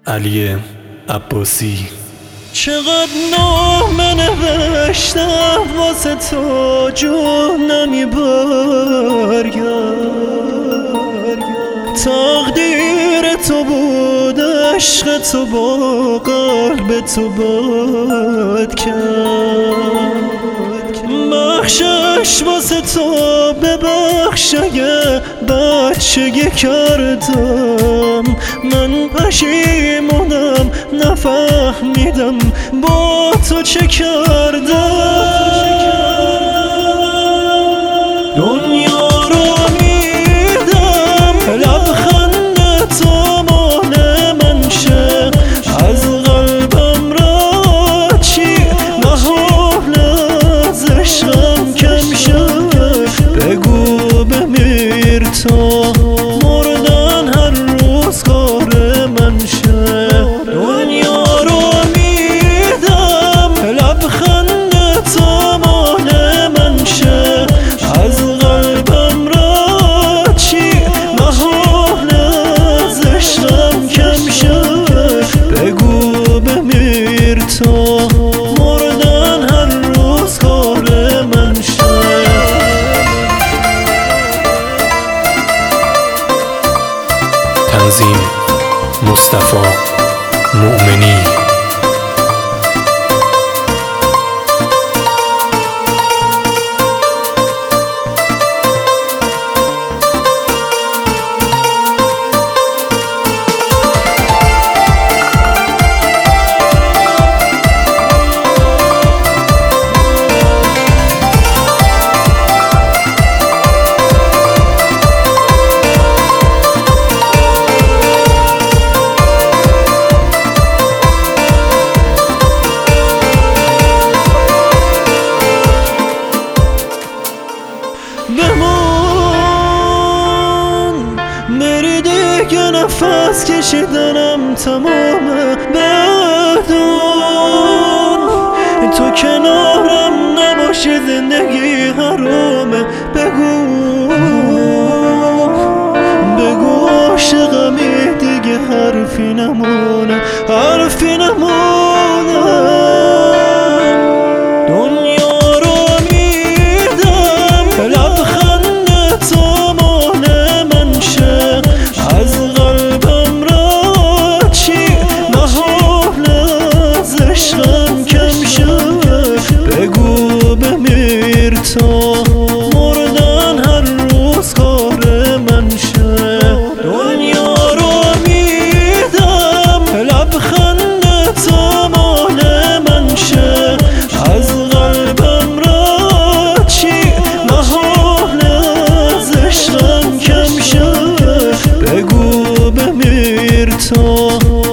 علی عباسی. چقدر نامه نوشتم واسه تو جون نمیبرگرد، تقدیر تو بود عشق تو با قلب تو باد کرد. بخشش واسه تو ببخش اگه بچگی کردم، من پشیمونم نفهمیدم با تو چه کردم. دنیا رو میدم لبخند تو مال من شه، از قلبم را چی محال از عشقم کم شه. بگو بمیر تا مردن هر روز کار من شه. دنیا رو میدم لبخند تو مال من شه، از قلبم را چی محال از عشقم کم شه. بگو بمیر تا مردن هر روز کار من شه. تنظیم مصطفی مؤمنی. بمون بری دیگه نفس کشیدنم تمامه. بدون تو کنارم نباشی زندگی حرامه. بگو عاشقمی دیگه حرفی نمونه، حرفی نمونه. دنیا رو میدم لبخند تو مال من شه، از قلبم را چی محال از عشقم کم شه. بگو بمیر تا مردن هر روز کار من شه. دنیا رو میدم لبخند تو مال من شه، از قلبم را چی محال از عشقم کم شه. بگو بمیر تا